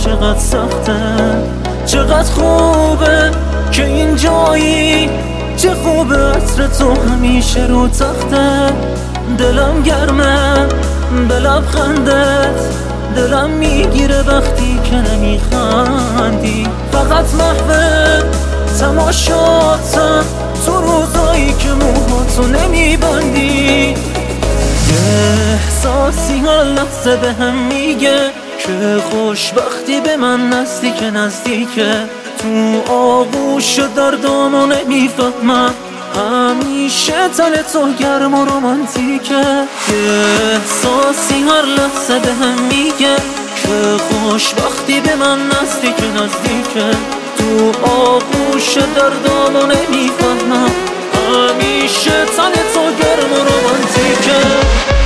چقدر سخته، چقدر خوبه که این جایی، چه خوبه عطر تو همیشه رو تخته. دلم گرمه به لبخندت، دلم میگیره وقتی که نمیخندی. فقط محو تماشاتم تو روزایی که موهاتو نمیبندی. یه احساسی هر لحظه به هم میگه که خوشبختی به من نزدیکه نزدیکه. تو آغوش دردامو نمیفهمم، همیشه تن تو گرم و رومانتیکه. یه احساسی هر لحظه به هم میگه که خوشبختی به من نزدیکه نزدیکه. تو آغوش دردامو نمیفهمم، همیشه تن تو گرم و رومانتیکه.